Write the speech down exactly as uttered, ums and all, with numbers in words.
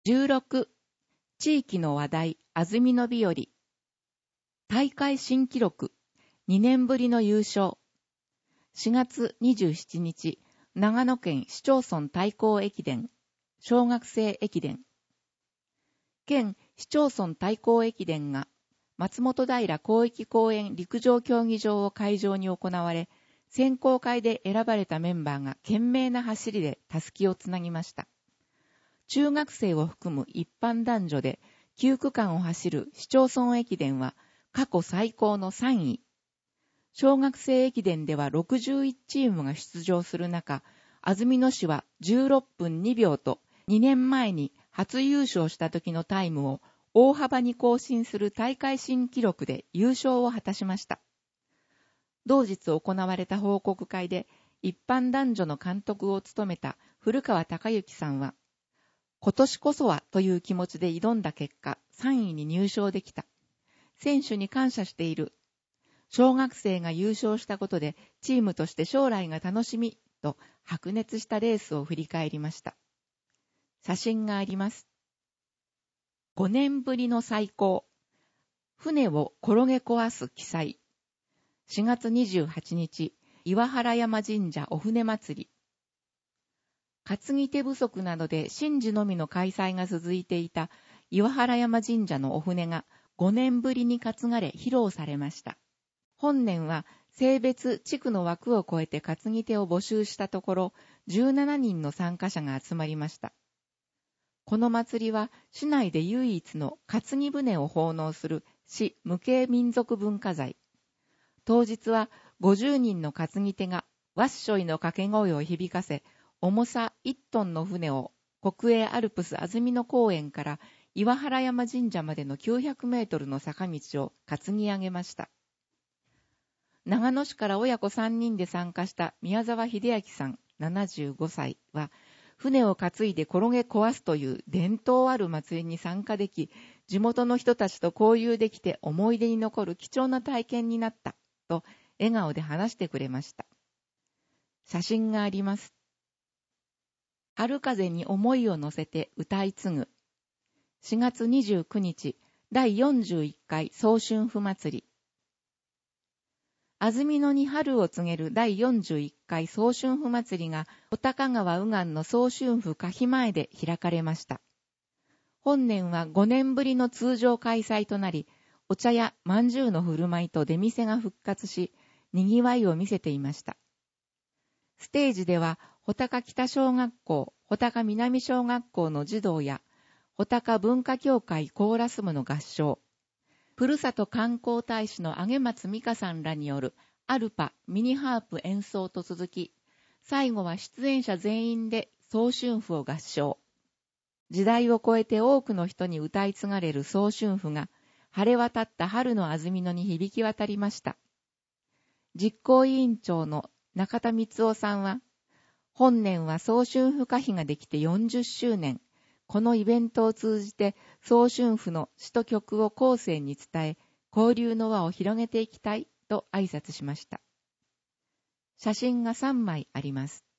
じゅうろく、地域の話題、安曇野日和。大会新記録、にねんぶりの優勝。しがつにじゅうしちにち、長野県市町村対抗駅伝、小学生駅伝。県市町村対抗駅伝が、松本平広域公園陸上競技場を会場に行われ、選考会で選ばれたメンバーが懸命な走りでたすきをつなぎました。中学生を含む一般男女できゅうくかんを走る市町村駅伝は過去最高のさんい。小学生駅伝ではろくじゅういちチームが出場する中、安曇野市はじゅうろっぷんにびょうとにねんまえに初優勝した時のタイムを大幅に更新する大会新記録で優勝を果たしました。同日行われた報告会で一般男女の監督を務めた古川隆之さんは、今年こそはという気持ちで挑んだ結果、さんいに入賞できた。選手に感謝している。小学生が優勝したことでチームとして将来が楽しみと白熱したレースを振り返りました。写真があります。ごねんぶりの最高。船を転げ壊す記載。しがつにじゅうはちにち、岩原山神社お船祭り。担ぎ手不足などで神事のみの開催が続いていた岩原山神社のお船がごねんぶりに担がれ披露されました。本年は性別地区の枠を超えて担ぎ手を募集したところじゅうななにんの参加者が集まりました。この祭りは市内で唯一の担ぎ船を奉納する市無形民族文化財。当日はごじゅうにんの担ぎ手がわっしょいの掛け声を響かせ、重さいちトンの船を国営アルプス安曇野公園から岩原山神社までのきゅうひゃくメートルの坂道を担ぎ上げました。長野市から親子さんにんで参加した宮沢秀明さんななじゅうごさいは、船を担いで転げ壊すという伝統ある祭りに参加でき、地元の人たちと交流できて思い出に残る貴重な体験になったと笑顔で話してくれました。写真があります。春風に思いを乗せて歌い継ぐ。しがつにじゅうくにち、だいよんじゅういっかい早春譜祭り。安曇野に春を告げるだいよんじゅういっかい早春譜祭りが、小高川右岸の早春譜歌碑前で開かれました。本年はごねんぶりの通常開催となり、お茶やまんじゅうの振る舞いと出店が復活し、賑わいを見せていました。ステージでは、穂高北小学校、穂高南小学校の児童や、穂高文化協会コーラス部の合唱、ふるさと観光大使の上松美香さんらによるアルパミニハープ演奏と続き、最後は出演者全員で早春譜を合唱。時代を超えて多くの人に歌い継がれる早春譜が、晴れ渡った春の安曇野に響き渡りました。実行委員長の中田光夫さんは、本年は早春譜歌碑ができてよんじゅっしゅうねん、このイベントを通じて早春譜の詩と曲を後世に伝え、交流の輪を広げていきたいと挨拶しました。写真がさんまいあります。